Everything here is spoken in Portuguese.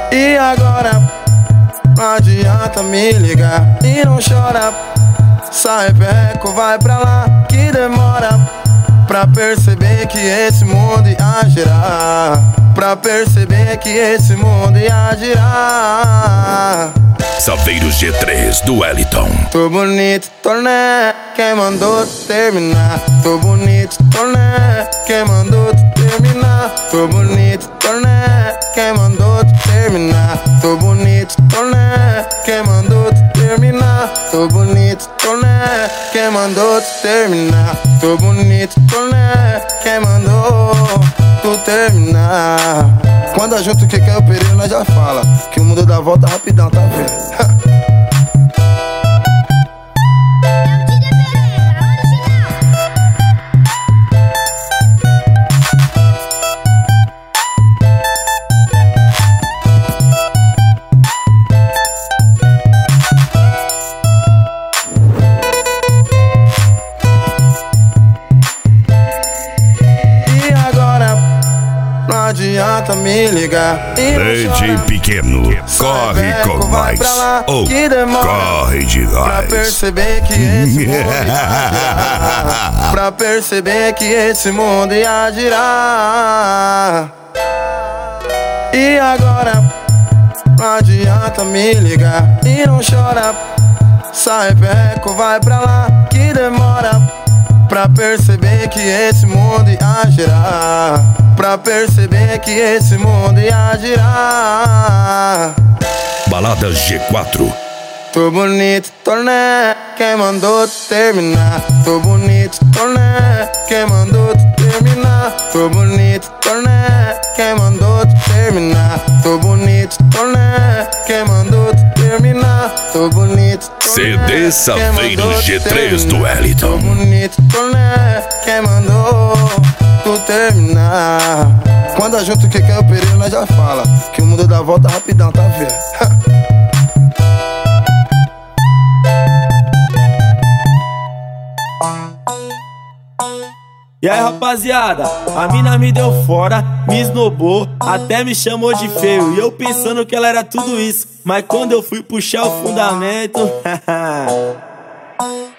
E agora, não adianta me ligar e não chora. Sai peco, vai pra lá que demora pra perceber que esse mundo ia girar. Pra perceber que esse mundo ia girar. Saveiros G3 do Wellington. Tô bonito, tô né? Quem mandou tu terminar? Tô bonito, tô né? Quem mandou tu terminar? Tô bonito, tô né? Quem mandou tu terminar? Tô bonito, tô né? Quem mandou tu terminar? Tô bonito, tô né? Quem mandou tu terminar? Tô bonito, tô né? Quem mandou tu terminar? Quando a junto que quer o perigo, nós já fala que o mundo dá volta rapidão, tá vendo? Não adianta me ligar e não DJ chora. Pequeno, corre com nós ou corre de Pra nós. perceber que esse mundo ia girar. Pra perceber que esse mundo ia girar. E agora, não adianta me ligar e não chora. Sai peco, vai pra lá que demora pra perceber que esse mundo ia girar. Pra perceber que esse mundo ia girar. Balada G4. Tô bonito, tô né? Quem mandou tu terminar? Tô bonito, tô né? Quem mandou tu terminar? Tô bonito, tô né? Quem mandou tu terminar? Tô bonito, tô né? Quem mandou tu terminar? Tô bonito, tô CD né? Saveiros G3 do Wellington. Tô bonito, tô né? Quem mandou tu terminar? Quando a junto que quer o perigo, nós já fala que o mundo dá volta rapidão, tá vendo? E aí rapaziada, a mina me deu fora, me esnobou, até me chamou de feio. E eu pensando que ela era tudo isso, mas quando eu fui puxar o fundamento